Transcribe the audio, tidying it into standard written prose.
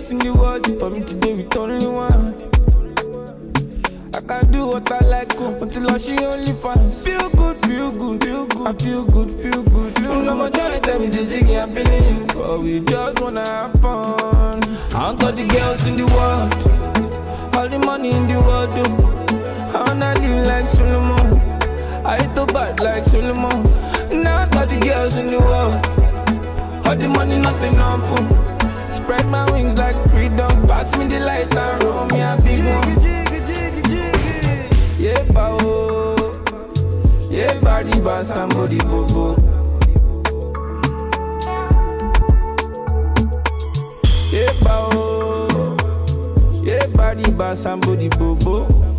girls in the world, for me to be with only one. I can do what I like, until I she only pass. Feel good, feel good, feel good. I feel good, feel good. No more trying to tell me, say, Jiggy, I'm feeling you. But we just wanna have fun. I want all the girls in the world, all the money in the world, I wanna live like Solomon. I hate to bad like Solomon. Now I got the girls in the world, all the money, nothing awful. Spread my wings like freedom. Pass me the light and roll me a big one. Yeah, bao. Yeah, body, ba, somebody, bobo. Yeah, bao. Yeah, body, ba, somebody, bobo.